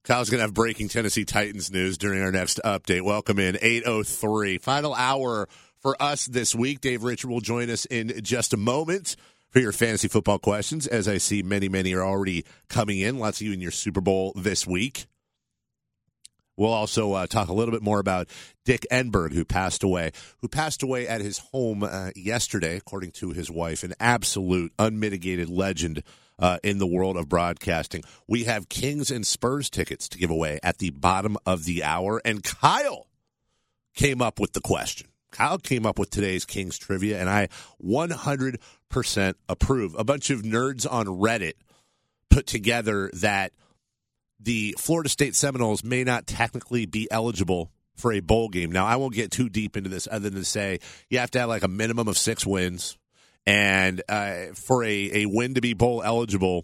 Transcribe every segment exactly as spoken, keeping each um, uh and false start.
Kyle's going to have breaking Tennessee Titans news during our next update. Welcome in, eight oh three. Final hour for us this week. Dave Richard will join us in just a moment for your fantasy football questions, as I see many, many are already coming in. Lots of you in your Super Bowl this week. We'll also uh, talk a little bit more about Dick Enberg, who passed away, who passed away at his home uh, yesterday, according to his wife, an absolute unmitigated legend uh, in the world of broadcasting. We have Kings and Spurs tickets to give away at the bottom of the hour, and Kyle came up with the question. Kyle came up with today's Kings trivia, and I one hundred percent approve. A bunch of nerds on Reddit put together that the Florida State Seminoles may not technically be eligible for a bowl game. Now, I won't get too deep into this other than to say you have to have like a minimum of six wins. And uh, for a, a win to be bowl eligible,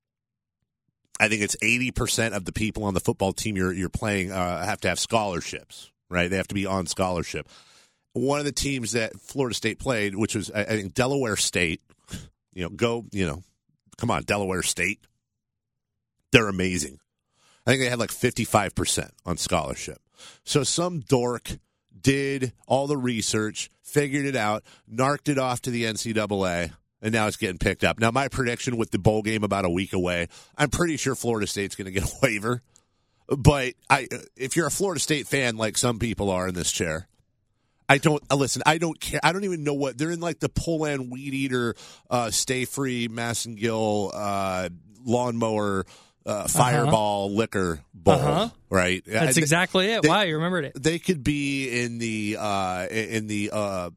I think it's eighty percent of the people on the football team you're, you're playing uh, have to have scholarships, right? They have to be on scholarship. One of the teams that Florida State played, which was, I think, Delaware State, you know, go, you know, come on, Delaware State. They're amazing. I think they had like fifty-five percent on scholarship. So some dork did all the research, figured it out, narked it off to the N C double A, and now it's getting picked up. Now, my prediction with the bowl game about a week away, I'm pretty sure Florida State's going to get a waiver. But I, if you're a Florida State fan like some people are in this chair, I don't uh, listen. I don't care. I don't even know what they're in. Like the Poland Weed Eater, uh, Stay Free, Massengill, uh, lawnmower, uh, Fireball, uh-huh. liquor bowl. Uh-huh. Right. That's I, exactly it. They, wow, you remembered it. They could be in the uh, in the uh, uh,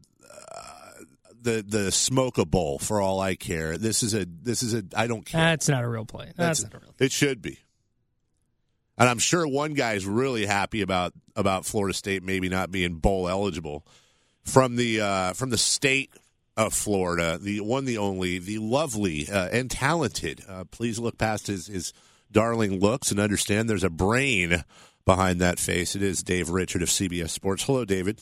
the the Smoke-a Bowl for all I care. This is a this is a. I don't care. That's not a real play. That's, That's not a real. Play. It should be. And I'm sure one guy's really happy about, about Florida State maybe not being bowl eligible. From the uh, from the state of Florida, the one, the only, the lovely uh, and talented. Uh, please look past his, his darling looks and understand there's a brain behind that face. It is Dave Richard of C B S Sports. Hello, David.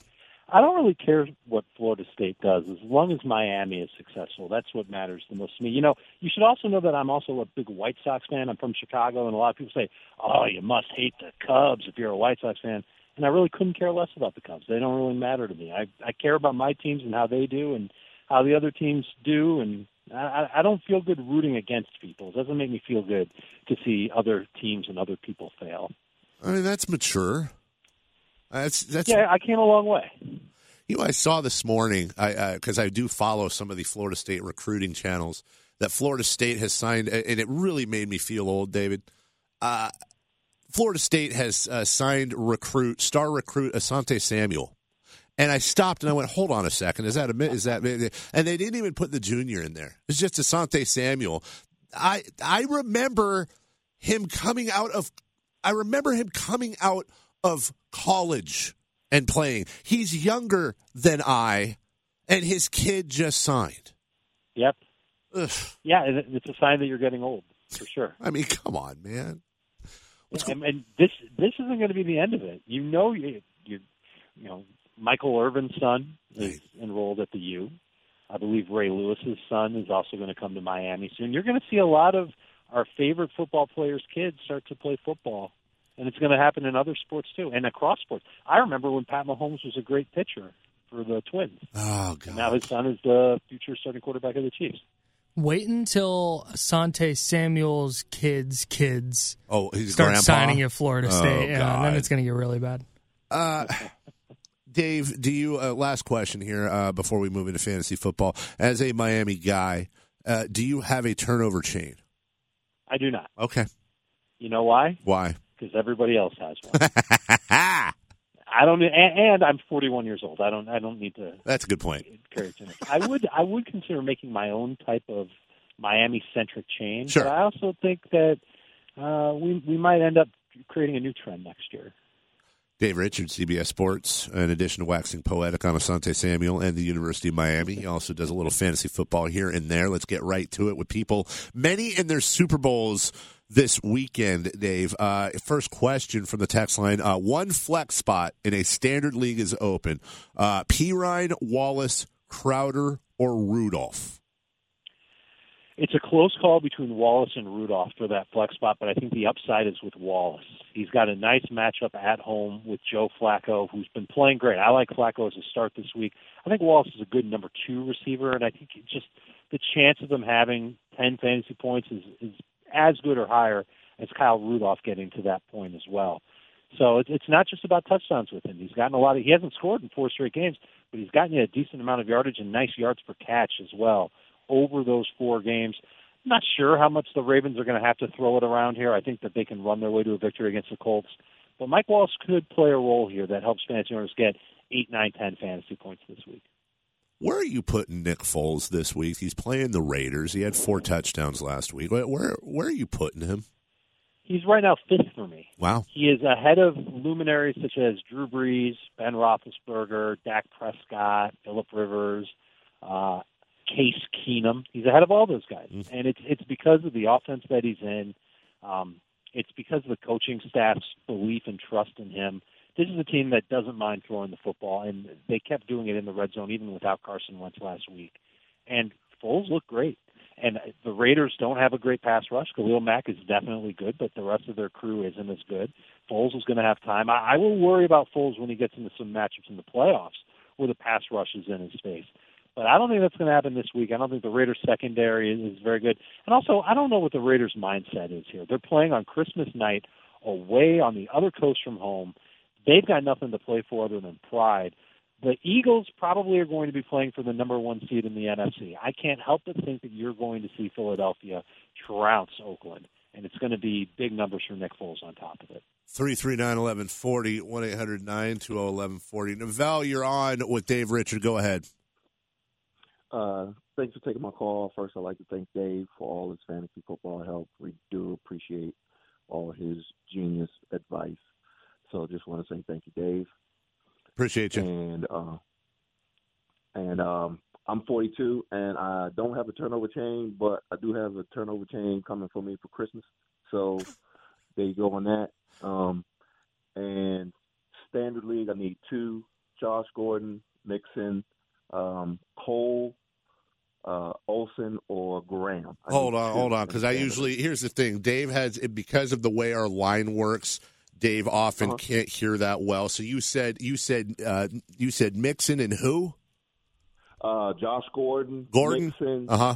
I don't really care what Florida State does as long as Miami is successful. That's what matters the most to me. You know, you should also know that I'm also a big White Sox fan. I'm from Chicago, and a lot of people say, oh, you must hate the Cubs if you're a White Sox fan. And I really couldn't care less about the Cubs. They don't really matter to me. I, I care about my teams and how they do and how the other teams do, and I, I don't feel good rooting against people. It doesn't make me feel good to see other teams and other people fail. I mean, that's mature. That's that's yeah. I came a long way. You know, I saw this morning I because I, I do follow some of the Florida State recruiting channels that Florida State has signed, and it really made me feel old, David. Uh, Florida State has uh, signed recruit star recruit Asante Samuel, and I stopped and I went, "Hold on a second, is that a is that?" And they didn't even put the junior in there. It's just Asante Samuel. I I remember him coming out of I remember him coming out of college and playing. He's younger than I, and his kid just signed. Yep. Ugh. Yeah, it's a sign that you're getting old, for sure. I mean, come on, man. And, and this this isn't going to be the end of it. You know, you you, you know, Michael Irvin's son is enrolled at the U. I believe Ray Lewis's son is also going to come to Miami soon. You're going to see a lot of our favorite football players' kids start to play football. And it's going to happen in other sports, too, and across sports. I remember when Pat Mahomes was a great pitcher for the Twins. Oh, God. And now his son is the future starting quarterback of the Chiefs. Wait until Asante Samuel's kids' kids oh, his start grandpa? signing at Florida oh, State. Yeah, God. and then it's going to get really bad. Uh, Dave, do you, uh, last question here uh, before we move into fantasy football. As a Miami guy, uh, do you have a turnover chain? I do not. Okay. You know why? Why? Because everybody else has one. I don't, and, and I'm forty-one years old. I don't. I don't need to. That's a good point. Carry too much. I would. I would consider making my own type of Miami-centric chain. Sure. But I also think that uh, we we might end up creating a new trend next year. Dave Richards, C B S Sports, in addition to waxing poetic on Asante Samuel and the University of Miami. He also does a little fantasy football here and there. Let's get right to it with people. Many in their Super Bowls this weekend, Dave. Uh, first question from the text line. Uh, one flex spot in a standard league is open. Uh, Pirine, Wallace, Crowder, or Rudolph? It's a close call between Wallace and Rudolph for that flex spot, but I think the upside is with Wallace. He's got a nice matchup at home with Joe Flacco, who's been playing great. I like Flacco as a start this week. I think Wallace is a good number two receiver, and I think it just the chance of them having ten fantasy points is, is as good or higher as Kyle Rudolph getting to that point as well. So it's, it's not just about touchdowns with him. He's gotten a lot of. He hasn't scored in four straight games, but he's gotten you a decent amount of yardage and nice yards per catch as well over those four games. I'm not sure how much the Ravens are going to have to throw it around here. I think that they can run their way to a victory against the Colts. But Mike Wallace could play a role here that helps fantasy owners get eight, nine, ten fantasy points this week. Where are you putting Nick Foles this week? He's playing the Raiders. He had four touchdowns last week. Where where, where are you putting him? He's right now fifth for me. Wow. He is ahead of luminaries such as Drew Brees, Ben Roethlisberger, Dak Prescott, Phillip Rivers, uh, Case Keenum. He's ahead of all those guys. Mm-hmm. And it's it's because of the offense that he's in. Um, it's because of the coaching staff's belief and trust in him. This is a team that doesn't mind throwing the football, and they kept doing it in the red zone even without Carson Wentz last week. And Foles looked great. And the Raiders don't have a great pass rush. Khalil Mack is definitely good, but the rest of their crew isn't as good. Foles is going to have time. I, I will worry about Foles when he gets into some matchups in the playoffs where the pass rush is in his face. But I don't think that's going to happen this week. I don't think the Raiders' secondary is, is very good. And also, I don't know what the Raiders' mindset is here. They're playing on Christmas night away on the other coast from home. They've got nothing to play for other than pride. The Eagles probably are going to be playing for the number one seed in the N F C. I can't help but think that you're going to see Philadelphia trounce Oakland, and it's going to be big numbers for Nick Foles on top of it. three three nine, one one four zero, one eight hundred nine two zero one one four zero. Novell, you're on with Dave Richard. Go ahead. Uh, thanks for taking my call. First, I'd like to thank Dave for all his fantasy football help. We do appreciate all his genius advice. So just want to say thank you, Dave. Appreciate you. And uh, and um, I'm forty-two, and I don't have a turnover chain, but I do have a turnover chain coming for me for Christmas. So there you go on that. Um, and standard league, I need two: Josh Gordon, Mixon, um, Cole, uh, Olsen, or Graham. I hold on, hold on, because I usually here's the thing: Dave has because of the way our line works. Dave often uh-huh. can't hear that well. So you said you said uh, you said Mixon and who? Uh, Josh Gordon, Gordon, Mixon, uh-huh.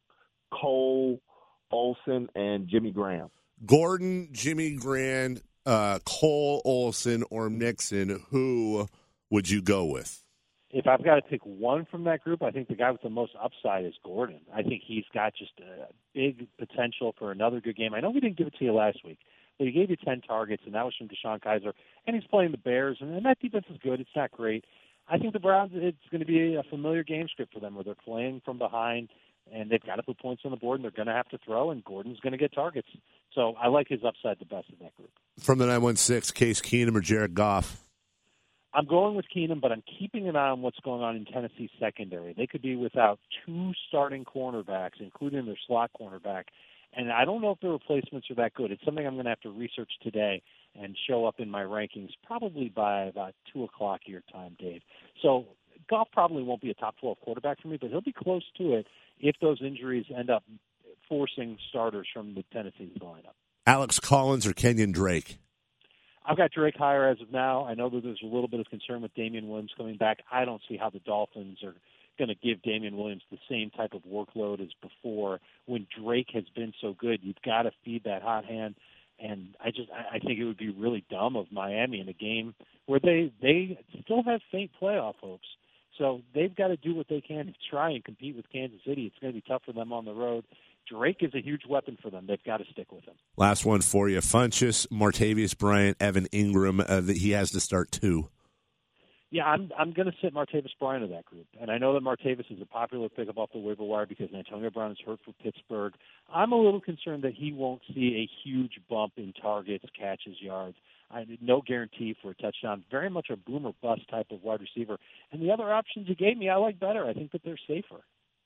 Cole, Olsen, and Jimmy Graham. Gordon, Jimmy Graham, uh, Cole, Olsen, or Mixon. Who would you go with? If I've got to pick one from that group, I think the guy with the most upside is Gordon. I think he's got just a big potential for another good game. I know we didn't give it to you last week. But he gave you ten targets, and that was from DeShone Kizer. And he's playing the Bears, and, and that defense is good. It's not great. I think the Browns, it's going to be a familiar game script for them where they're playing from behind, and they've got to put points on the board, and they're going to have to throw, and Gordon's going to get targets. So I like his upside the best of that group. From the nine one six, Case Keenum or Jared Goff? I'm going with Keenum, but I'm keeping an eye on what's going on in Tennessee's secondary. They could be without two starting cornerbacks, including their slot cornerback. And I don't know if the replacements are that good. It's something I'm going to have to research today and show up in my rankings probably by about two o'clock your time, Dave. So Goff probably won't be a top twelve quarterback for me, but he'll be close to it if those injuries end up forcing starters from the Tennessee lineup. Alex Collins or Kenyon Drake? I've got Drake higher as of now. I know that there's a little bit of concern with Damian Williams coming back. I don't see how the Dolphins are going to give Damian Williams the same type of workload as before. When Drake has been so good, you've got to feed that hot hand. And I just I think it would be really dumb of Miami in a game where they, they still have faint playoff hopes. So they've got to do what they can to try and compete with Kansas City. It's going to be tough for them on the road. Drake is a huge weapon for them. They've got to stick with him. Last one for you. Funchess, Martavius Bryant, Evan Ingram. Uh, that he has to start two. Yeah, I'm I'm going to sit Martavis Bryant in that group. And I know that Martavis is a popular pickup off the waiver wire because Antonio Brown is hurt for Pittsburgh. I'm a little concerned that he won't see a huge bump in targets, catches, yards. I no guarantee for a touchdown. Very much a boom or bust type of wide receiver. And the other options you gave me, I like better. I think that they're safer.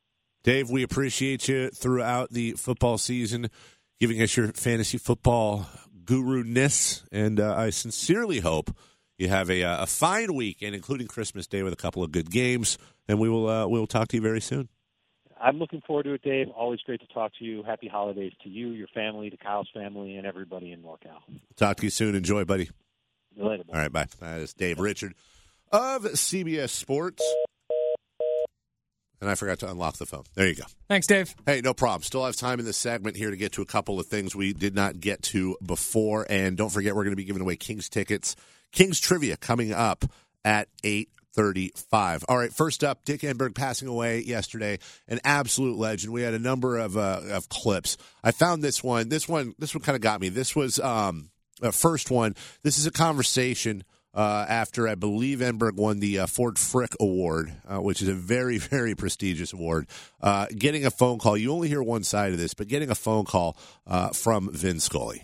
Dave, we appreciate you throughout the football season, giving us your fantasy football guru-ness. And uh, I sincerely hope you have a, a fine weekend, including Christmas Day, with a couple of good games, and we will uh, we will talk to you very soon. I'm looking forward to it, Dave. Always great to talk to you. Happy holidays to you, your family, to Kyle's family, and everybody in NorCal. Talk to you soon. Enjoy, buddy. See you later. Bye. All right, bye. That is Dave Richard of C B S Sports. And I forgot to unlock the phone. There you go. Thanks, Dave. Hey, no problem. Still have time in this segment here to get to a couple of things we did not get to before. And don't forget, we're going to be giving away Kings tickets. Kings Trivia coming up at eight thirty-five. All right, first up, Dick Enberg passing away yesterday. An absolute legend. We had a number of uh, of clips. I found this one. This one, this one kind of got me. This was um, the first one. This is a conversation Uh, after, I believe, Enberg won the uh, Ford Frick Award, uh, which is a very, very prestigious award. Uh, getting a phone call, you only hear one side of this, but getting a phone call uh, from Vin Scully.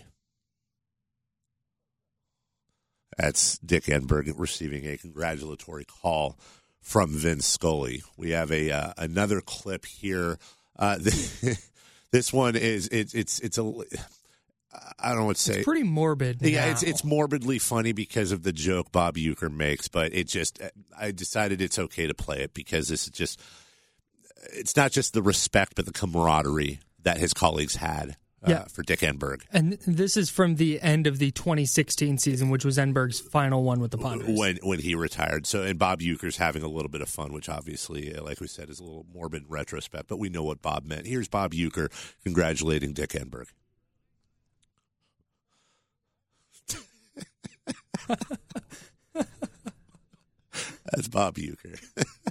That's Dick Enberg receiving a congratulatory call from Vin Scully. We have a uh, another clip here. Uh, this one is it, it's it's a. I don't know what to say. It's pretty morbid. Yeah, now. it's it's morbidly funny because of the joke Bob Uecker makes, but it just I decided it's okay to play it because this is just it's not just the respect but the camaraderie that his colleagues had uh, yeah. for Dick Enberg. And this is from the end of the twenty sixteen season, which was Enberg's final one with the Padres. When when he retired. So and Bob Uecker's having a little bit of fun, which obviously, like we said, is a little morbid in retrospect, but we know what Bob meant. Here's Bob Uecker congratulating Dick Enberg. That's Bob Uecker.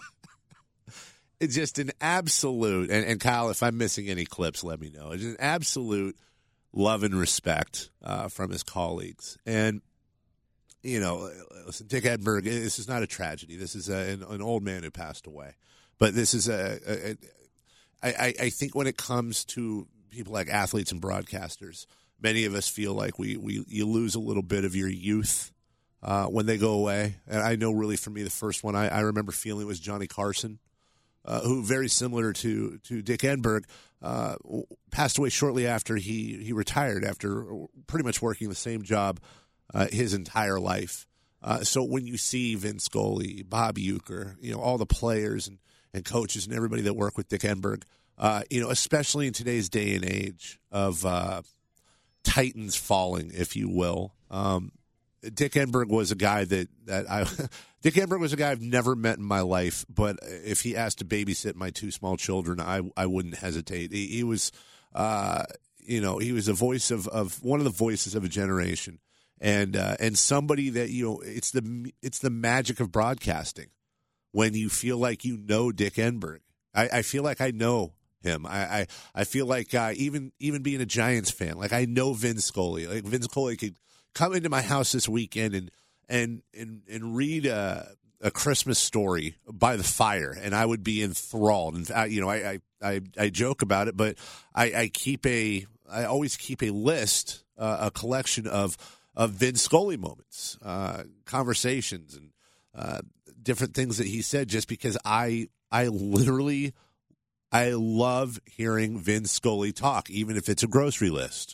It's just an absolute, and, and Kyle, if I'm missing any clips, let me know. It's an absolute love and respect uh, from his colleagues. And, you know, listen, Dick Enberg, this is not a tragedy. This is a, an, an old man who passed away. But this is a, a, a I, I think when it comes to people like athletes and broadcasters, many of us feel like we, we you lose a little bit of your youth uh, when they go away. And I know really for me, the first one I, I remember feeling was Johnny Carson, uh, who very similar to, to Dick Enberg, uh, passed away shortly after he, he retired, after pretty much working the same job uh, his entire life. Uh, so when you see Vin Scully, Bob Uecker, you know, all the players and, and coaches and everybody that work with Dick Enberg, uh, you know, especially in today's day and age of uh, titans falling, if you will. Um, Dick Enberg was a guy that, that I Dick Enberg was a guy I've never met in my life, but if he asked to babysit my two small children, I I wouldn't hesitate. He, he was, uh, you know, he was a voice of, of one of the voices of a generation, and uh, and somebody that you know, it's the it's the magic of broadcasting when you feel like you know Dick Enberg. I, I feel like I know him. I, I, I feel like uh, even even being a Giants fan, like I know Vin Scully. Like Vin Scully could come into my house this weekend and and and, and read a, a Christmas story by the fire, and I would be enthralled. And I, you know, I, I, I, I joke about it, but I, I keep a I always keep a list, uh, a collection of of Vin Scully moments, uh, conversations, and uh, different things that he said. Just because I I literally. I love hearing Vin Scully talk, even if it's a grocery list.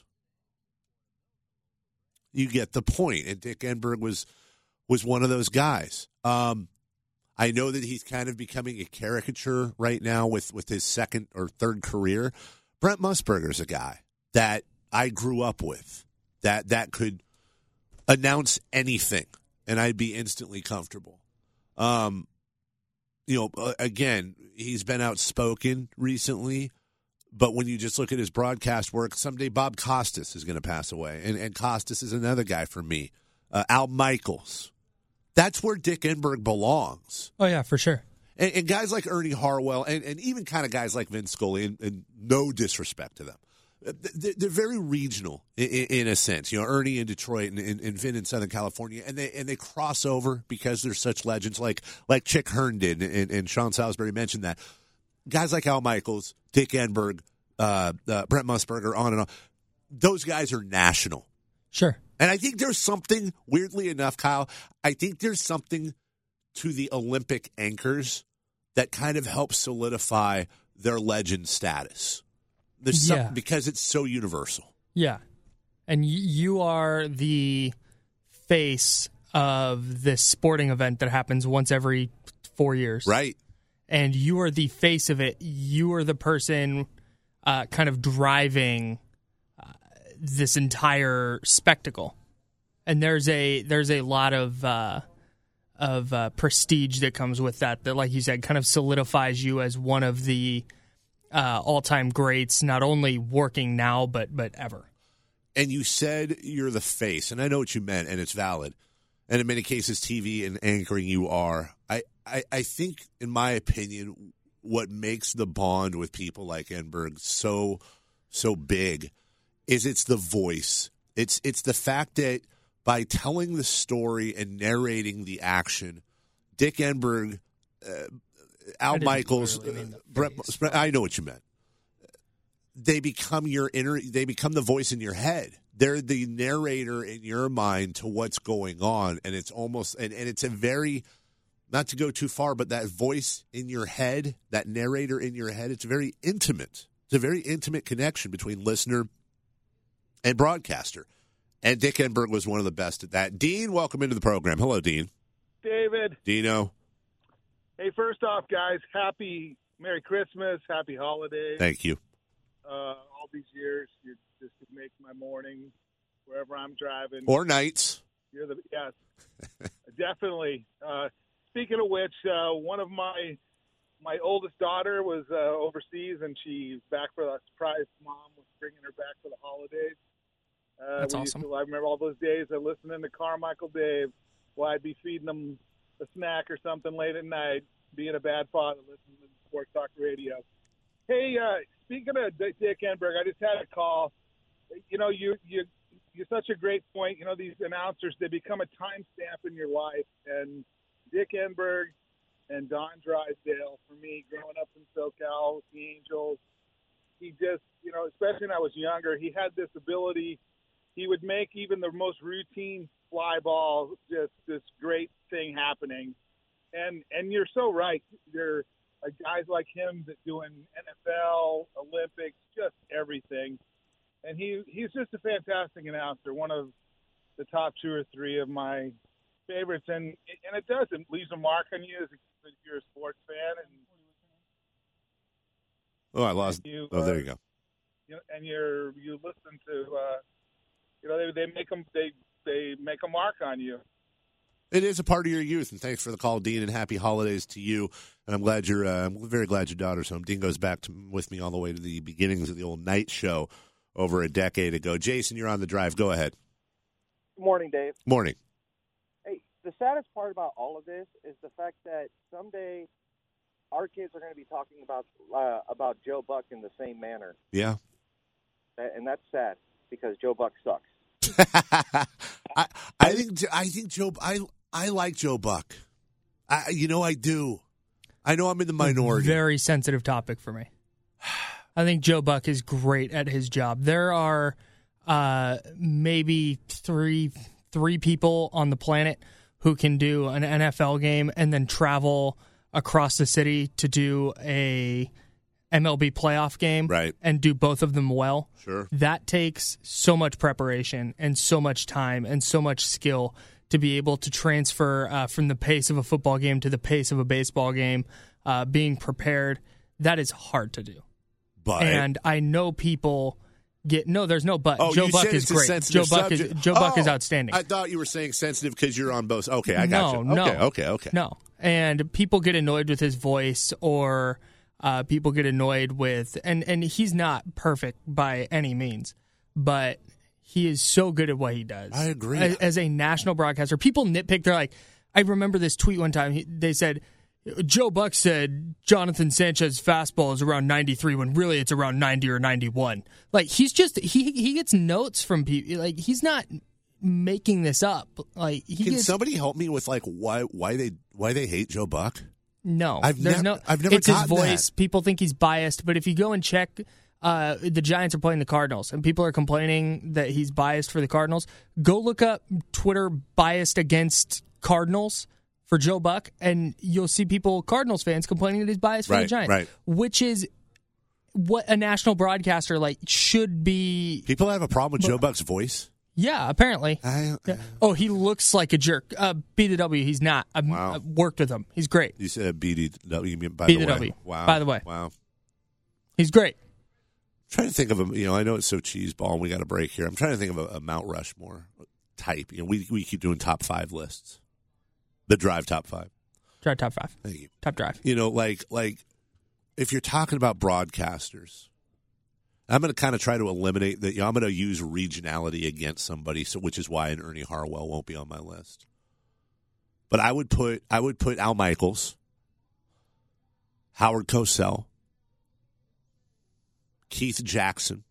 You get the point. And Dick Enberg was was one of those guys. Um, I know that he's kind of becoming a caricature right now with, with his second or third career. Brent Musburger's a guy that I grew up with, that that could announce anything, and I'd be instantly comfortable. Um, you know, again, he's been outspoken recently, but when you just look at his broadcast work, someday Bob Costas is going to pass away, and, and Costas is another guy for me. Uh, Al Michaels. That's where Dick Enberg belongs. Oh, yeah, for sure. And, and guys like Ernie Harwell, and, and even kind of guys like Vin Scully, and, and no disrespect to them, they're very regional in, in a sense. You know, Ernie in Detroit and, and, and Vin in Southern California, and they and they cross over because they're such legends, like like Chick Hearn did, and, and Sean Salisbury mentioned that. Guys like Al Michaels, Dick Enberg, uh, uh, Brent Musburger, on and on. Those guys are national. Sure. And I think there's something, weirdly enough, Kyle, I think there's something to the Olympic anchors that kind of helps solidify their legend status. There's yeah. some, because it's so universal. Yeah. And y- you are the face of this sporting event that happens once every four years. Right. and you are the face of it. You are the person uh, kind of driving uh, this entire spectacle. And there's a there's a lot of uh, of uh, prestige that comes with that. That, like you said, kind of solidifies you as one of the uh, all-time greats, not only working now but but ever. And you said you're the face, and I know what you meant, and it's valid. And in many cases, T V and anchoring you are. I, I, I think, in my opinion, what makes the bond with people like Enberg so so big is it's the voice. It's it's the fact that by telling the story and narrating the action, Dick Enberg, uh, Al Michaels, uh, Brett, I know what you meant. They become your inner. They become the voice in your head. They're the narrator in your mind to what's going on, and it's almost and, and it's a very, not to go too far, but that voice in your head, that narrator in your head, it's very intimate. It's a very intimate connection between listener and broadcaster. And Dick Enberg was one of the best at that. Dean, welcome into the program. Hello, Dean. David. Dino. Hey, first off, guys, happy Merry Christmas, happy holidays. Thank you. Uh, all these years, you just make my morning wherever I'm driving. Or nights. You're the yes, definitely. Uh, speaking of which, uh, one of my my oldest daughter was uh, overseas, and she's back for a surprise. Mom was bringing her back for the holidays. Uh, That's we awesome. Used to, I remember all those days of listening to Carmichael Dave while I'd be feeding them a snack or something late at night, being a bad father, listening to Sports Talk Radio. Hey, uh, speaking of Dick Enberg, I just had a call. You know, you you you're such a great point. You know, these announcers, they become a timestamp in your life. And Dick Enberg and Don Drysdale, for me, growing up in SoCal with the Angels, he just, you know, especially when I was younger, he had this ability. He would make even the most routine fly ball just this great thing happening. And and you're so right. There are guys like him that doing N F L, Olympics, just everything. And he he's just a fantastic announcer, one of the top two or three of my favorites. And and it does, it leaves a mark on you as if you're a sports fan. And Oh, I lost. you, Oh, there uh, you go. You know, and you're you listen to, uh, you know, they they make them they they make a mark on you. It is a part of your youth, and thanks for the call, Dean, and happy holidays to you. And I'm glad you're. Uh, I'm very glad your daughter's home. Dean goes back to, with me all the way to the beginnings of the old night show over a decade ago. Jason, you're on the drive. Go ahead. Good morning, Dave. Morning. Hey, the saddest part about all of this is the fact that someday our kids are going to be talking about uh, about Joe Buck in the same manner. Yeah. And that's sad because Joe Buck sucks. I, I think I think Joe I I like Joe Buck. I you know I do. I know I'm in the minority. Very sensitive topic for me. I think Joe Buck is great at his job. There are uh, maybe three three people on the planet who can do an N F L game and then travel across the city to do a M L B playoff game, right, and do both of them well. Sure. That takes so much preparation and so much time and so much skill to be able to transfer uh, from the pace of a football game to the pace of a baseball game, uh, being prepared. That is hard to do. But and I know people get no. There's no but. Oh, Joe you Buck said is it's a great. sensitive Joe Buck is subject. Joe Buck Oh, is outstanding. I thought you were saying sensitive because you're on both. Okay, I got no, you. No, okay, okay, okay. No, and people get annoyed with his voice, or uh, people get annoyed with, and and he's not perfect by any means, but he is so good at what he does. I agree. As, as a national broadcaster, people nitpick. They're like, I remember this tweet one time. He, they said, Joe Buck said Jonathan Sanchez's fastball is around ninety-three when really it's around ninety or ninety-one. Like, he's just, he he gets notes from people. Like, he's not making this up. Like, he Can gets, somebody help me with like why why they why they hate Joe Buck? No, I've there's never, no. I've never It's his gotten voice. that. People think he's biased, but if you go and check, uh, the Giants are playing the Cardinals, and people are complaining that he's biased for the Cardinals. Go look up Twitter biased against Cardinals for Joe Buck, and you'll see people, Cardinals fans, complaining that he's biased for Right, the Giants, right. which is what a national broadcaster like should be. People have a problem with Joe Buck's voice. Yeah, apparently. I, Yeah. Oh, he looks like a jerk. Uh, B the W, he's not. I've, Wow. I've worked with him. He's great. You said B D W. You mean by B the the way? W. Wow. By the way. Wow. He's great. I'm trying to think of a, you know, I know it's so cheeseball and we got a break here. I'm trying to think of a, a Mount Rushmore type. You know, we we keep doing top five lists. The drive top five. Drive top five. Thank you. Top drive. You know, like like if you're talking about broadcasters, I'm going to kind of try to eliminate that. You know, I'm going to use regionality against somebody, so which is why an Ernie Harwell won't be on my list. But I would put I would put Al Michaels, Howard Cosell, Keith Jackson,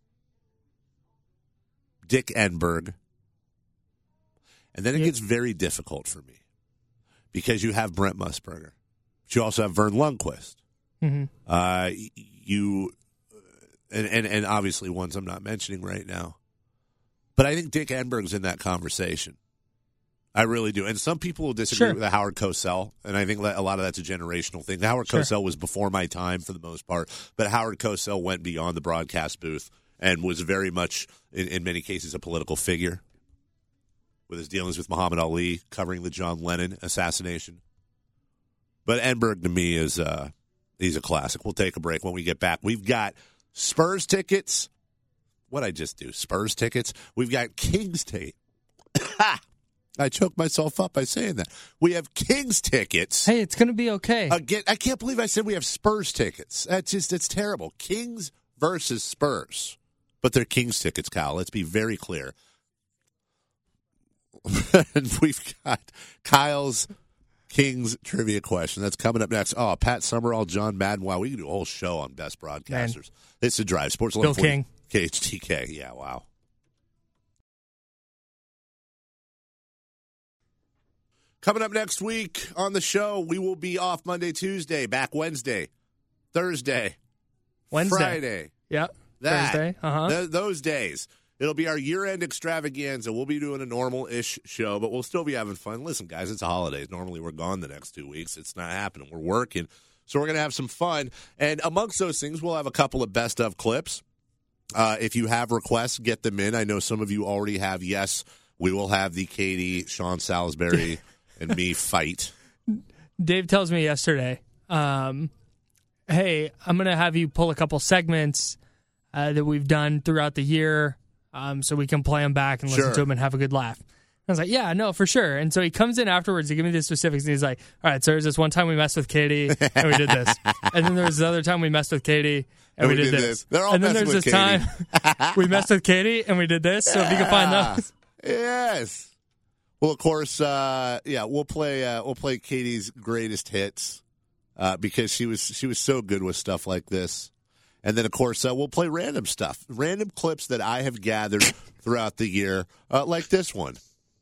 Dick Enberg, and then it gets very difficult for me because you have Brent Musburger, but you also have Vern Lundquist. Mm-hmm. Uh, you and, and and obviously ones I'm not mentioning right now, but I think Dick Enberg's in that conversation. I really do. And some people will disagree Sure. with Howard Cosell, and I think that a lot of that's a generational thing. Howard Sure. Cosell was before my time for the most part, but Howard Cosell went beyond the broadcast booth and was very much, in, in many cases, a political figure with his dealings with Muhammad Ali, covering the John Lennon assassination. But Enberg, to me, is uh, he's a classic. We'll take a break. When we get back, we've got Spurs tickets. What'd I just do? Spurs tickets. We've got Kings tickets. I choked myself up by saying that. We have Kings tickets. Hey, it's going to be okay. Again, I can't believe I said we have Spurs tickets. That's just, it's terrible. Kings versus Spurs. But they're Kings tickets, Kyle. Let's be very clear. And we've got Kyle's Kings trivia question. That's coming up next. Oh, Pat Summerall, John Madden. Wow, we can do a whole show on best broadcasters. Man. It's a drive. Sports Bill King. K H T K. Yeah, wow. Coming up next week on the show, we will be off Monday, Tuesday, back Wednesday, Thursday, Wednesday. Friday. Yep. That, Thursday. Uh-huh. th- those days. It'll be our year-end extravaganza. We'll be doing a normal-ish show, but we'll still be having fun. Listen, guys, it's a holidays. Normally we're gone the next two weeks. It's not happening. We're working. So we're going to have some fun. And amongst those things, we'll have a couple of best-of clips. Uh, if you have requests, get them in. I know some of you already have. Yes, we will have the Katie, Sean Salisbury, and me fight. Dave tells me yesterday, um, hey, I'm going to have you pull a couple segments uh, that we've done throughout the year um, so we can play them back and listen Sure. to them and have a good laugh. I was like, yeah, no, for sure. And so he comes in afterwards to give me the specifics, and he's like, all right, so there's this one time we messed with Katie, and we did this. And then there's the other time we messed with Katie, and, And we, we did, did this. this. They're all and then messing there's with this time we messed with Katie, and we did this. So if you can find Yeah. those. Yes. Well, of course, uh, yeah, we'll play. Uh, we'll play Katie's greatest hits uh, because she was she was so good with stuff like this. And then, of course, uh, we'll play random stuff, random clips that I have gathered throughout the year, uh, like this one.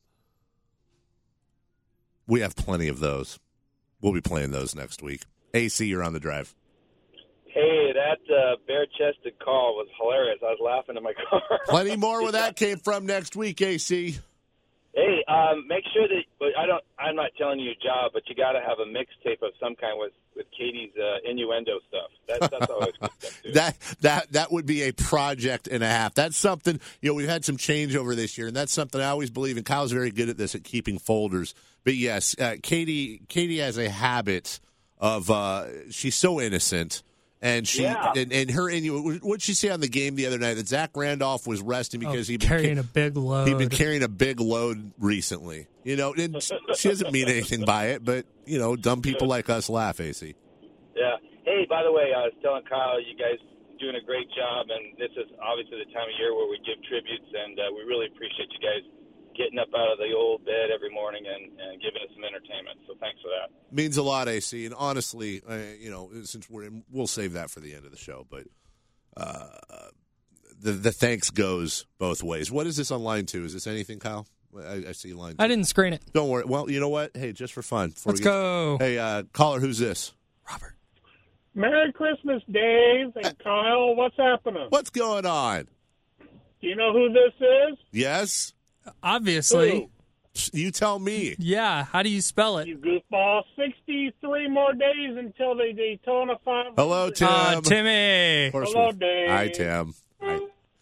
We have plenty of those. We'll be playing those next week. A C, you're on the drive. Hey, that uh, bare-chested call was hilarious. I was laughing in my car. Plenty more where that came from next week, A C. Hey, um, make sure that but I don't. I'm not telling you your job, but you got to have a mixtape of some kind with with Katie's uh, innuendo stuff. That, that's always good stuff too. That that that would be a project and a half. That's something, you know, we've had some change over this year, and that's something I always believe in. Kyle's very good at this, at keeping folders. But yes, uh, Katie Katie has a habit of uh, she's so innocent. And she Yeah. and, and her innu- what did she say on the game the other night that Zach Randolph was resting because Oh, he'd been carrying ca- a big load. he'd been carrying a big load recently. You know, and she doesn't mean anything by it, but you know, dumb people like us laugh. A C. Yeah. Hey, by the way, I was telling Kyle, you guys doing a great job, and this is obviously the time of year where we give tributes, and uh, we really appreciate you guys getting up out of the old bed every morning and, and giving us some entertainment. So thanks for that. Means a lot, A C. And honestly, uh, you know, since we're in, we'll save that for the end of the show. But uh, the the thanks goes both ways. What is this on line two? Is this anything, Kyle? I, I see line two. I didn't screen it. Don't worry. Well, you know what? Hey, just for fun. before Let's we get- go. Hey, uh, caller, who's this? Robert. Merry Christmas, Dave and Kyle. What's happening? What's going on? Do you know who this is? Yes? Obviously. You tell me. Yeah. How do you spell it? You goofball. sixty-three more days until the Daytona five hundred. Hello, Tim. Uh, Timmy. Of course Hello, we- Dave. Hi, Tim. Hi.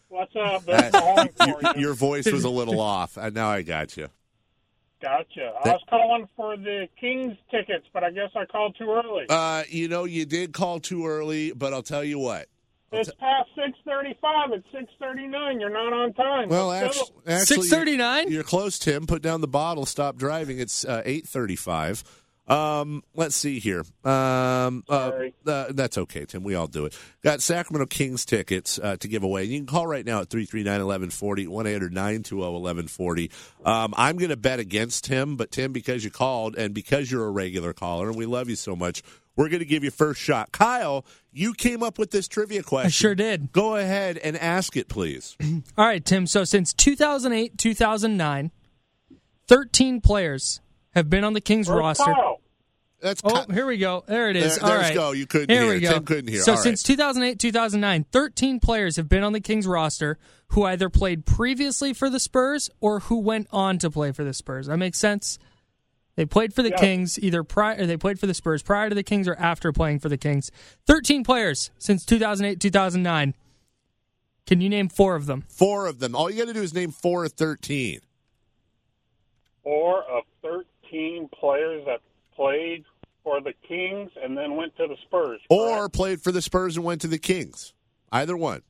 What's up? There's calling for your, you. your voice was a little off. Uh, Now I got you. Gotcha. I was calling for the Kings tickets, but I guess I called too early. Uh, you know, you did call too early, but I'll tell you what. It's past six thirty-five. It's six thirty-nine. You're not on time. Well, Let's actually, go. actually six thirty-nine? You're, you're close, Tim. Put down the bottle. Stop driving. It's uh, eight thirty-five. Um, let's see here. Um, uh, Sorry. uh, that's okay, Tim. We all do it. Got Sacramento Kings tickets uh, to give away. You can call right now at three three nine, one one four zero, one eight hundred nine two zero one one four zero. Um, I'm going to bet against Tim, but Tim, because you called and because you're a regular caller and we love you so much, we're going to give you first shot. Kyle, you came up with this trivia question. I sure did. Go ahead and ask it, please. All right, Tim. So since two thousand eight, two thousand nine, thirteen players have been on the Kings Where's roster. Kyle? That's Oh, here we go. There it is. There- All there's right. go. You couldn't Here hear. we go. Tim couldn't hear. So All right. since two thousand eight, two thousand nine, thirteen players have been on the Kings roster who either played previously for the Spurs or who went on to play for the Spurs. That makes sense? They played for the Yeah. Kings either prior, or they played for the Spurs prior to the Kings or after playing for the Kings. thirteen players since two thousand eight, two thousand nine. Can you name four of them? Four of them. All you got to do is name four of thirteen. Four of thirteen players that played for the Kings and then went to the Spurs. Or correct? played for the Spurs and went to the Kings. Either one.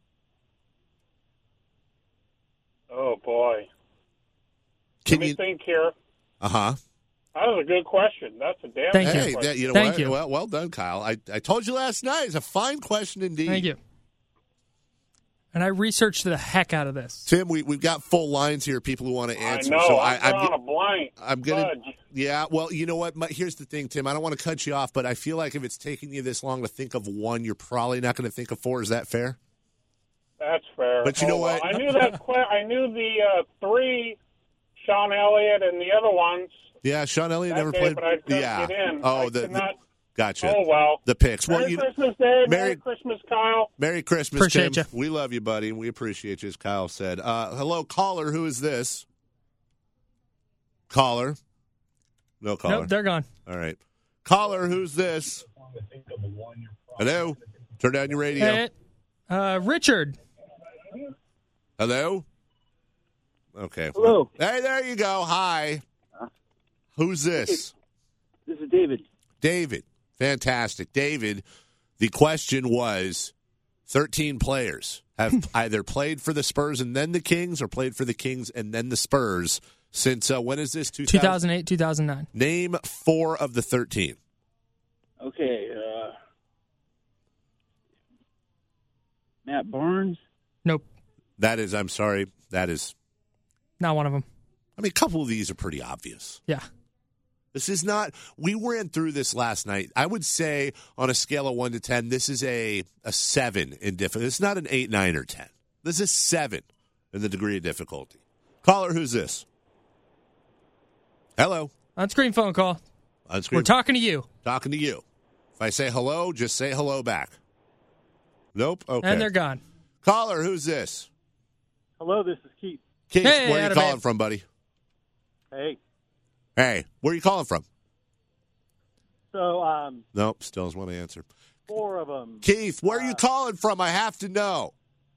Oh, boy. Can Let me you? think here. Uh huh. That was a good question. That's a damn Thank good you. Hey, question. that, you know Thank what? you. Well, well done, Kyle. I, I told you last night. It's a fine question indeed. Thank you. And I researched the heck out of this. Tim, we, we've got full lines here, people who want to I answer. know. so I'm I, drawing I'm, a blank. I'm going to. Fudge. Yeah, well, you know what? My, here's the thing, Tim. I don't want to cut you off, but I feel like if it's taking you this long to think of one, you're probably not going to think of four. Is that fair? That's fair. But you know Oh, what? well, I knew that. que- I knew the uh, three, Sean Elliott, and the other ones. Yeah, Sean Elliott that never day, played. But I couldn't yeah. get in. Oh, I the, could the not. gotcha. Oh well. The picks. Well, Merry you, Christmas, Dave. Merry- Merry Christmas, Kyle. Merry Christmas, Appreciate Tim. you. We love you, buddy, and we appreciate you, as Kyle said. Uh, hello, caller. Who is this? Caller. No caller. Nope, they're gone. All right. Caller, who's this? Hello? Turn down your radio. Hey, uh, Richard. Hello? Okay. Hello. Hey, there you go. Hi. Who's this? This is David. David. Fantastic. David, the question was thirteen players have either played for the Spurs and then the Kings or played for the Kings and then the Spurs since, uh, when is this? two thousand? two thousand eight, two thousand nine. Name four of the thirteen. Okay. Uh, Matt Barnes. Nope, That is, I'm sorry, that is, not one of them. I mean, a couple of these are pretty obvious. Yeah. This is not, we ran through this last night. I would say on a scale of one to ten, this is a, a seven in difficulty. It's not an eight, nine, or ten. This is seven in the degree of difficulty. Caller, who's this? Hello. On-screen phone call. On screen. We're talking to you. Talking to you. If I say hello, just say hello back. Nope? Okay. And they're gone. Caller, who's this? Hello, this is Keith. Keith, Hey, where are you Adam, calling man. from, buddy? Hey. Hey, where are you calling from? So, um, Nope, still doesn't want to answer. four of them. Keith, where are you Uh, calling from? I have to know.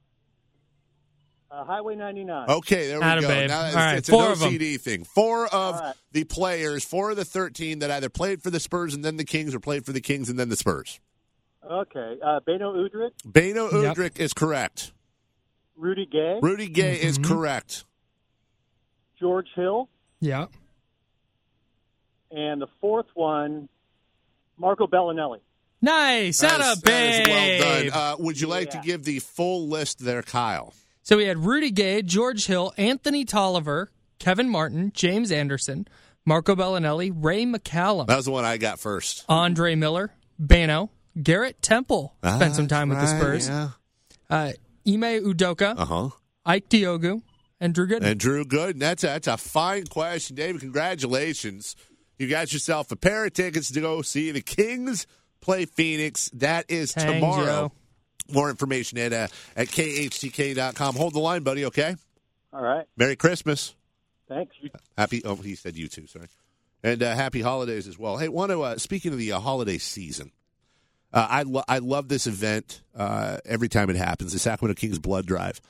Uh, Highway ninety-nine. Okay, there we Atta go. babe. Now it's, All right, it's four an of 'em. O C D thing. Four of All right. the players, four of the thirteen that either played for the Spurs and then the Kings or played for the Kings and then the Spurs. Okay. Uh, Beno Udrich, Beno Yep. Udrich is correct. Rudy Gay, Rudy Gay is Mhm. correct. George Hill, Yeah. and the fourth one, Marco Bellinelli. Nice. That Atta is- that is well babe. done. Uh, would you like Yeah. to give the full list there, Kyle? So we had Rudy Gay, George Hill, Anthony Tolliver, Kevin Martin, James Anderson, Marco Bellinelli, Ray McCallum, That was the one I got first. Andre Miller, Bano, Garrett Temple spent some time with the Right, Spurs, Yeah. uh, Ime Udoka, Uh huh. Ike Diogu, and Drew Gooden. And Drew Gooden. That's a, that's a fine question, David. Congratulations. You got yourself a pair of tickets to go see the Kings play Phoenix. That is Thank tomorrow. you. More information at uh, at K H T K dot com. Hold the line, buddy, okay? All right. Merry Christmas. Thanks. Happy, oh, he said you too, sorry. And uh, happy holidays as well. Hey, want to, uh, speaking of the uh, holiday season, uh, I, lo- I love this event uh, every time it happens, the Sacramento Kings Blood Drive.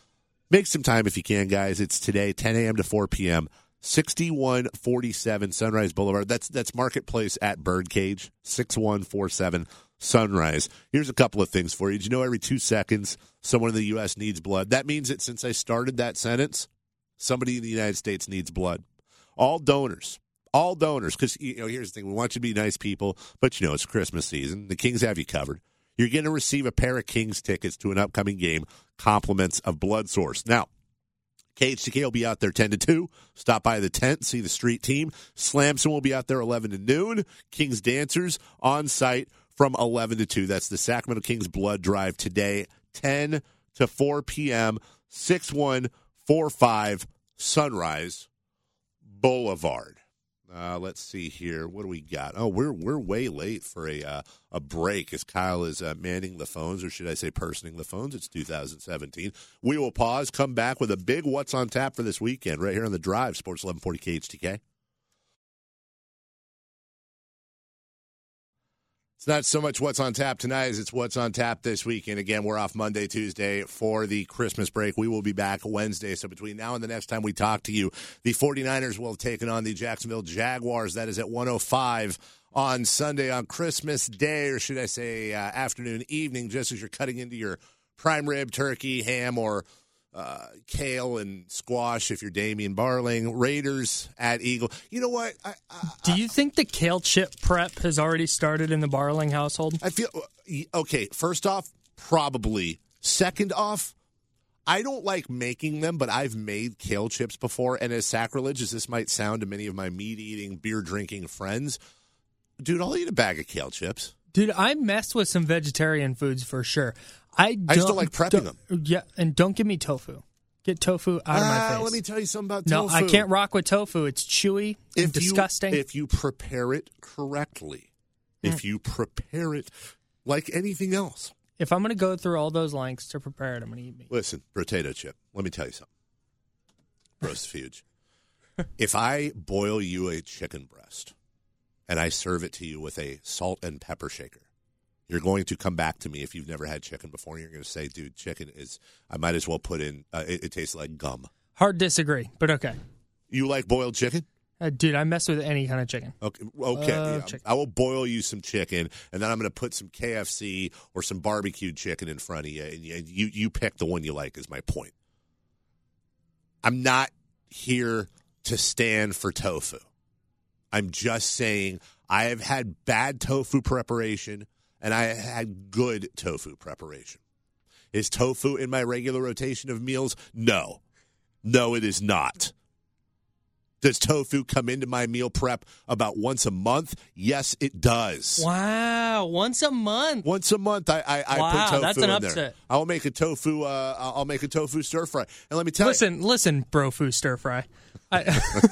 Make some time if you can, guys. It's today, ten a.m. to four p.m., sixty-one forty-seven Sunrise Boulevard. That's that's Marketplace at Birdcage, sixty-one forty-seven Sunrise. Here's a couple of things for you. Did you know every two seconds someone in the U S needs blood? That means that since I started that sentence, somebody in the United States needs blood. All donors. All donors. Because, you know, here's the thing. We want you to be nice people, but, you know, it's Christmas season. The Kings have you covered. You're going to receive a pair of Kings tickets to an upcoming game, compliments of Blood Source. Now, K H T K will be out there ten to two. Stop by the tent, see the street team. Slamson will be out there eleven to noon. Kings Dancers on site from eleven to two. That's the Sacramento Kings Blood Drive today, ten to four p.m., sixty-one forty-five Sunrise Boulevard. Uh, let's see here. What do we got? Oh, we're we're way late for a uh, a break as Kyle is uh, manning the phones, or should I say personing the phones. It's two thousand seventeen. We will pause, come back with a big What's on Tap for this weekend right here on the Drive, Sports eleven forty K H T K. It's not so much what's on tap tonight as it's what's on tap this weekend. Again, we're off Monday, Tuesday for the Christmas break. We will be back Wednesday. So between now and the next time we talk to you, the 49ers will have taken on the Jacksonville Jaguars. That is at one oh five on Sunday on Christmas Day, or should I say uh, afternoon, evening, just as you're cutting into your prime rib, turkey, ham, or uh, kale and squash if you're Damian Barling. Raiders at Eagle. You know what? I, I, Do you think the kale chip prep has already started in the Barling household? I feel okay. First off, probably. Second off, I don't like making them, but I've made kale chips before. And as sacrilege as this might sound to many of my meat-eating, beer-drinking friends, dude, I'll eat a bag of kale chips. Dude, I messed with some vegetarian foods for sure. I, don't, I just don't like prepping don't, them. Yeah, and don't give me tofu. Get tofu out of my Ah, face. let me tell you something about no, tofu. I can't rock with tofu. It's chewy and If you- disgusting. If you prepare it correctly, Mm. if you prepare it like anything else. If I'm going to go through all those lengths to prepare it, I'm going to eat meat. Listen, potato chip, let me tell you something. Roast fuge. If I boil you a chicken breast and I serve it to you with a salt and pepper shaker, you're going to come back to me if you've never had chicken before, and you're going to say, dude, chicken is, I might as well put in, uh, it, it tastes like gum. Hard disagree, but okay. You like boiled chicken? Uh, dude, I mess with any kind of chicken. Okay, okay. Uh, yeah. chicken. I will boil you some chicken, and then I'm going to put some K F C or some barbecued chicken in front of you, and you, you, you pick the one you like is my point. I'm not here to stand for tofu. I'm just saying I have had bad tofu preparation, and I had good tofu preparation. Is tofu in my regular rotation of meals? No. No, it is not. Does tofu come into my meal prep about once a month? Yes, it does. Wow, once a month. Once a month, I I, I Wow, put tofu that's an in upset. there. I'll make a tofu. Uh, I'll make a tofu stir fry. And let me tell Listen, you, listen, brofu stir fry. I,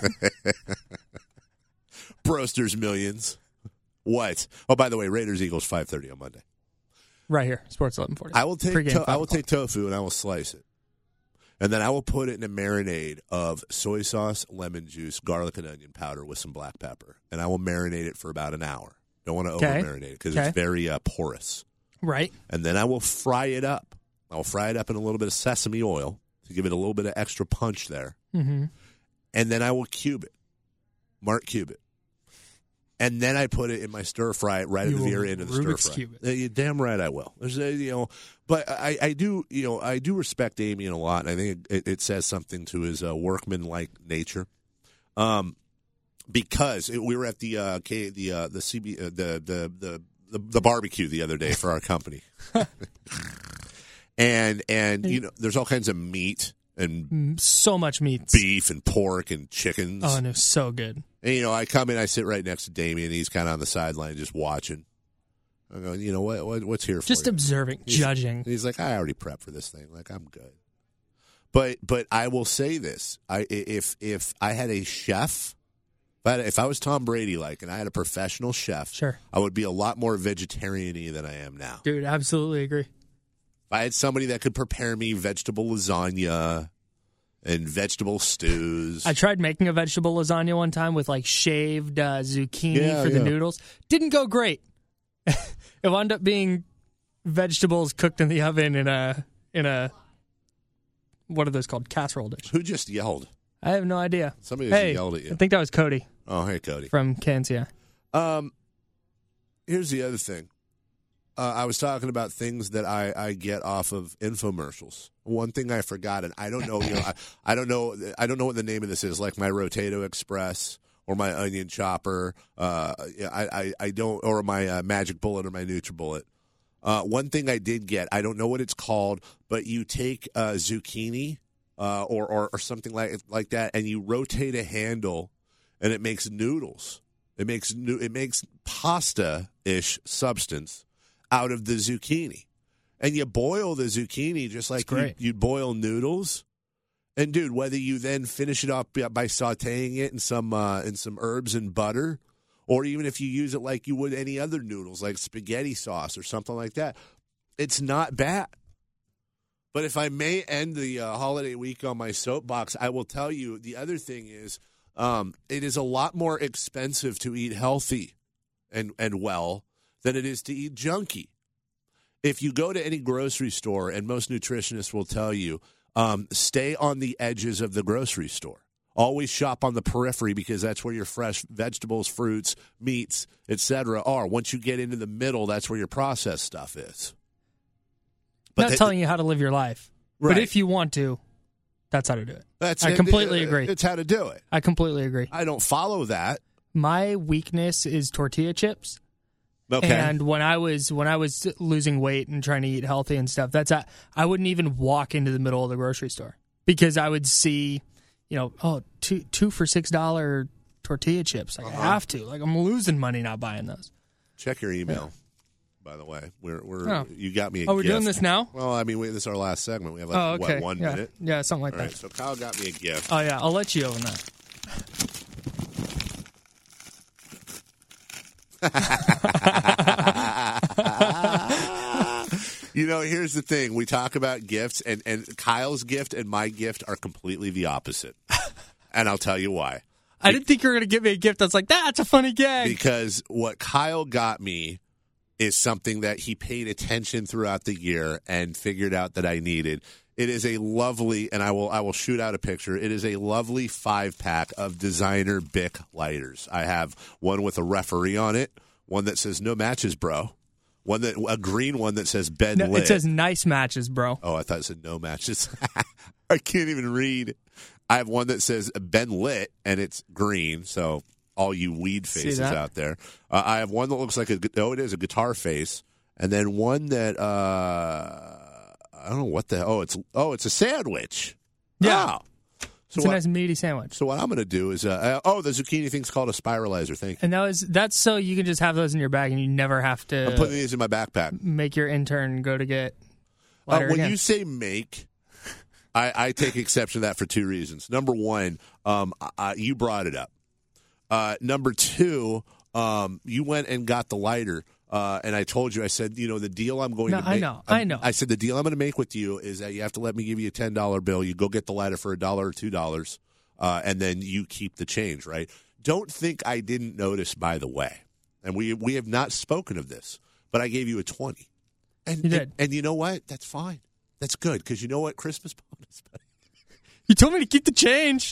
Brosters Millions. What? Oh, by the way, Raiders Eagles five thirty on Monday. right here, Sports eleven forty. I will take Pre-game, to- I five will o'clock. take tofu and I will slice it, and then I will put it in a marinade of soy sauce, lemon juice, garlic and onion powder with some black pepper, and I will marinate it for about an hour. Don't want to over Okay. marinate it because Okay. it's very uh, porous. Right. And then I will fry it up. I will fry it up in a little bit of sesame oil to give it a little bit of extra punch there. Mm-hmm. And then I will cube it, Mark cube it. And then I put it in my stir fry right at You the will very end of the Rubik's stir fry. cube it. Uh, You're damn right I will. There's a, you know, but I, I do you know I do respect Damien a lot, and I think it, it says something to his uh, workman-like nature. Um, because it, we were at the uh, K, the uh, the C B uh, the, the the the the barbecue the other day for our company, and and you know there's all kinds of meat and So much meat. beef and pork and chickens. Oh, and it was so good. And, you know, I come in, I sit right next to Damien. He's kind of on the sideline just watching. I go, you know, what, what what's here for Just you? observing, He's- judging. He's like, I already prepped for this thing. Like, I'm good. But but I will say this: I if if I had a chef, if I, had, if I was Tom Brady, like, and I had a professional chef, Sure. I would be a lot more vegetarian-y than I am now. Dude, absolutely agree. If I had somebody that could prepare me vegetable lasagna and vegetable stews. I tried making a vegetable lasagna one time with like shaved uh, zucchini Yeah, for the yeah. noodles. Didn't go great. It wound up being vegetables cooked in the oven in a in a what are those called? Casserole dish. Who just yelled? I have no idea. Somebody just hey, yelled at you. I think that was Cody. Oh, hey, Cody. From Kansas. Um, here's the other thing. Uh, I was talking about things that I, I get off of infomercials. One thing I forgot, and I don't know, you know, I, I don't know, I don't know what the name of this is, like my Rotato Express or my Onion Chopper. Uh, I, I, I don't, or my uh, Magic Bullet or my NutriBullet. Uh, one thing I did get, I don't know what it's called, but you take uh, zucchini. Uh, or, or or something like like that, and you rotate a handle, and it makes noodles. It makes new. It makes pasta-ish substance out of the zucchini, and you boil the zucchini just like you, you boil noodles. And dude, whether you then finish it up by sautéing it in some uh, in some herbs and butter, or even if you use it like you would any other noodles, like spaghetti sauce or something like that, it's not bad. But if I may end the uh, holiday week on my soapbox, I will tell you the other thing is um, it is a lot more expensive to eat healthy and, and well than it is to eat junky. If you go to any grocery store, and most nutritionists will tell you, um, stay on the edges of the grocery store. Always shop on the periphery because that's where your fresh vegetables, fruits, meats, et cetera are. Once you get into the middle, that's where your processed stuff is. But not they, telling you how to live your life. Right. But if you want to, that's how to do it. That's I it, completely it, agree. It's how to do it. I completely agree. I don't follow that. My weakness is tortilla chips. Okay. And when I was when I was losing weight and trying to eat healthy and stuff, that's a, I wouldn't even walk into the middle of the grocery store because I would see, you know, oh, two two for six dollar tortilla chips. Like uh-huh. I have to. Like I'm losing money not buying those. Check your email. Yeah. By the way, we're we're oh. you got me a Oh, we're gift. doing this now? Well, I mean, we, this is our last segment. We have like oh, okay. what, one yeah. minute. Yeah, something like All that. Right, so Kyle got me a gift. Oh yeah, I'll let you own that. You know, here's the thing. We talk about gifts, and, and Kyle's gift and my gift are completely the opposite. And I'll tell you why. I didn't think you were going to give me a gift that's like, that's a funny gag. Because what Kyle got me is something that he paid attention throughout the year and figured out that I needed. It is a lovely, and I will I will shoot out a picture. It is a lovely five-pack of designer Bic lighters. I have one with a referee on it, one that says no matches, bro. One that a green one that says Ben no, Lit. It says nice matches, bro. Oh, I thought it said no matches. I can't even read. I have one that says Ben Lit, and it's green, so all you weed faces out there. Uh, I have one that looks like a, oh, it is a guitar face, and then one that, uh, I don't know what the, oh, it's, oh, it's a sandwich. Yeah. Oh. So it's what, a nice meaty sandwich. So what I'm going to do is, uh, uh, oh, the zucchini thing's called a spiralizer. Thank you. And that was that's so you can just have those in your bag and you never have to. I'm putting these in my backpack. Make your intern go to get. Uh, when again. you say make, I, I take exception to that for two reasons. Number one, um, I, you brought it up. Uh, number two, um, you went and got the lighter. Uh, and I told you, I said, you know, the deal I'm going no, to make. I know, I know. I said, the deal I'm going to make with you is that you have to let me give you a ten dollar bill. You go get the lighter for a dollar or two dollars, uh, and then you keep the change, right? Don't think I didn't notice, by the way. And we we have not spoken of this, but I gave you a twenty. And, you did. And, and you know what? That's fine. That's good, because you know what? Christmas bonus, buddy. You told me to keep the change.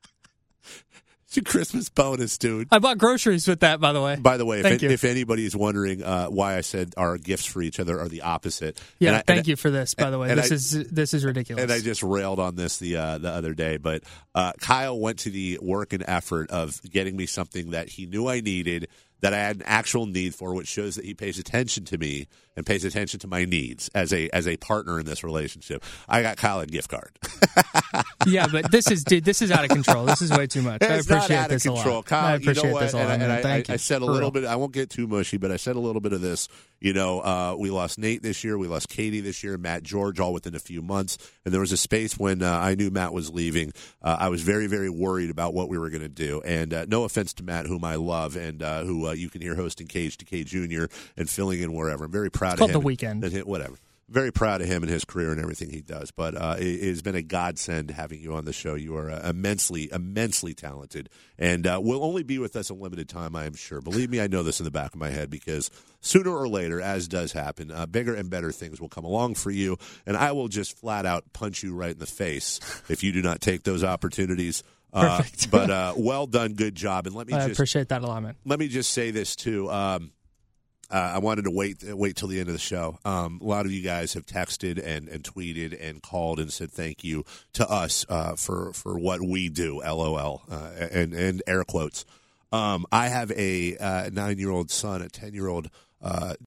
It's a Christmas bonus, dude. I bought groceries with that, by the way. By the way, thank if, you. if anybody is wondering uh, why I said our gifts for each other are the opposite. Yeah, I, thank you for this, by the way. This I, is this is ridiculous. And I just railed on this the uh, the other day, but uh, Kyle went to the work and effort of getting me something that he knew I needed, that I had an actual need for, which shows that he pays attention to me and pays attention to my needs as a as a partner in this relationship. I got Kyle a gift card. Yeah, but this is dude, this is out of control. This is way too much. It's I appreciate not out this of control. a lot. Kyle, I appreciate you know what? this a lot. And, and I, Thank I, you. I said a For little real. bit. I won't get too mushy, but I said a little bit of this. You know, uh, we lost Nate this year. We lost Katie this year. Matt George, all within a few months. And there was a space when uh, I knew Matt was leaving. Uh, I was very, very worried about what we were going to do. And uh, no offense to Matt, whom I love, and uh, who uh, you can hear hosting Cage to K Junior and filling in wherever. I'm very proud it's of him. called The Weekend. And, and whatever. very proud of him and his career and everything he does. But uh, it, it has been a godsend having you on the show. You are uh, immensely, immensely talented, and uh, will only be with us a limited time, I am sure. Believe me, I know this in the back of my head because sooner or later, as does happen, uh, bigger and better things will come along for you, and I will just flat out punch you right in the face if you do not take those opportunities. Uh, Perfect. but uh, well done, good job, and let me I just appreciate that a lot, man. let me just say this too. Um, Uh, I wanted to wait wait till the end of the show. Um, a lot of you guys have texted and, and tweeted and called and said thank you to us uh, for for what we do. LOL uh, and and air quotes. Um, I have a uh, nine year old son, a ten year old uh,